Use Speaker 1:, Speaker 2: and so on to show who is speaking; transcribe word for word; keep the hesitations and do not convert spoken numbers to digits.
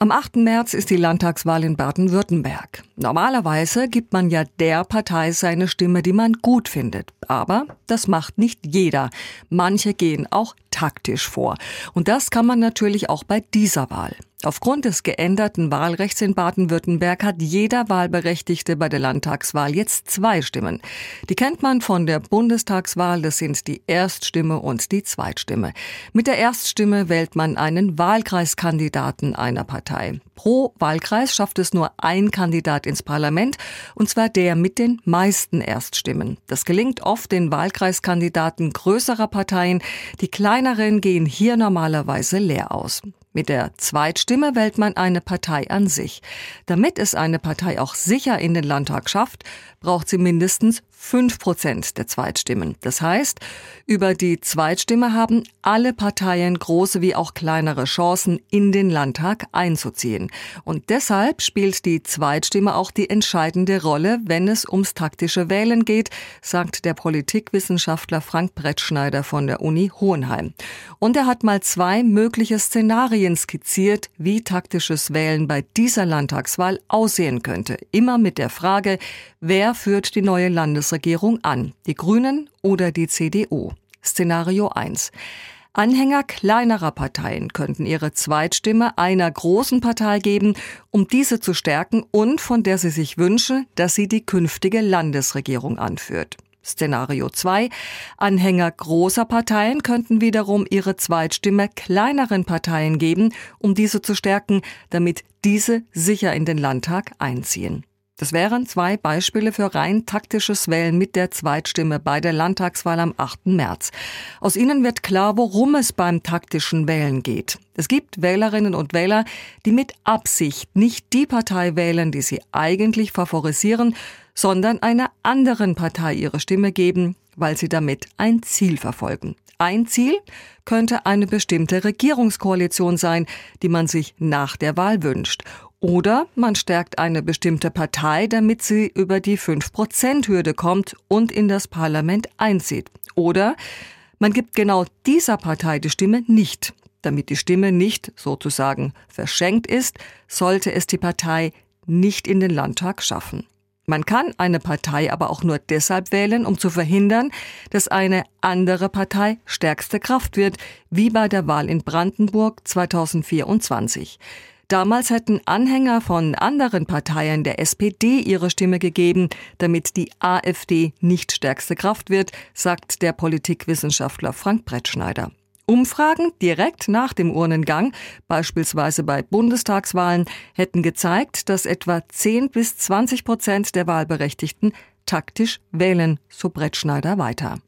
Speaker 1: Am achten März ist die Landtagswahl in Baden-Württemberg. Normalerweise gibt man ja der Partei seine Stimme, die man gut findet. Aber das macht nicht jeder. Manche gehen auch taktisch vor. Und das kann man natürlich auch bei dieser Wahl. Aufgrund des geänderten Wahlrechts in Baden-Württemberg hat jeder Wahlberechtigte bei der Landtagswahl jetzt zwei Stimmen. Die kennt man von der Bundestagswahl, das sind die Erststimme und die Zweitstimme. Mit der Erststimme wählt man einen Wahlkreiskandidaten einer Partei. Pro Wahlkreis schafft es nur ein Kandidat ins Parlament, und zwar der mit den meisten Erststimmen. Das gelingt oft den Wahlkreiskandidaten größerer Parteien. Die kleineren gehen hier normalerweise leer aus. Mit der Zweitstimme wählt man eine Partei an sich. Damit es eine Partei auch sicher in den Landtag schafft, braucht sie mindestens fünf Prozent der Zweitstimmen. Das heißt, über die Zweitstimme haben alle Parteien große wie auch kleinere Chancen, in den Landtag einzuziehen. Und deshalb spielt die Zweitstimme auch die entscheidende Rolle, wenn es ums taktische Wählen geht, sagt der Politikwissenschaftler Frank Brettschneider von der Uni Hohenheim. Und er hat mal zwei mögliche Szenarien skizziert, wie taktisches Wählen bei dieser Landtagswahl aussehen könnte. Immer mit der Frage, wer führt die neue Landesregierung an? Die Grünen oder die C D U? Szenario eins. Anhänger kleinerer Parteien könnten ihre Zweitstimme einer großen Partei geben, um diese zu stärken und von der sie sich wünschen, dass sie die künftige Landesregierung anführt. Szenario zwei. Anhänger großer Parteien könnten wiederum ihre Zweitstimme kleineren Parteien geben, um diese zu stärken, damit diese sicher in den Landtag einziehen. Das wären zwei Beispiele für rein taktisches Wählen mit der Zweitstimme bei der Landtagswahl am achten März. Aus ihnen wird klar, worum es beim taktischen Wählen geht. Es gibt Wählerinnen und Wähler, die mit Absicht nicht die Partei wählen, die sie eigentlich favorisieren, sondern einer anderen Partei ihre Stimme geben, weil sie damit ein Ziel verfolgen. Ein Ziel könnte eine bestimmte Regierungskoalition sein, die man sich nach der Wahl wünscht. Oder man stärkt eine bestimmte Partei, damit sie über die fünf Prozent Hürde kommt und in das Parlament einzieht. Oder man gibt genau dieser Partei die Stimme nicht. Damit die Stimme nicht sozusagen verschenkt ist, sollte es die Partei nicht in den Landtag schaffen. Man kann eine Partei aber auch nur deshalb wählen, um zu verhindern, dass eine andere Partei stärkste Kraft wird, wie bei der Wahl in Brandenburg zweitausendvierundzwanzig. Damals hätten Anhänger von anderen Parteien der S P D ihre Stimme gegeben, damit die AfD nicht stärkste Kraft wird, sagt der Politikwissenschaftler Frank Brettschneider. Umfragen direkt nach dem Urnengang, beispielsweise bei Bundestagswahlen, hätten gezeigt, dass etwa zehn bis zwanzig Prozent der Wahlberechtigten taktisch wählen, so Brettschneider weiter.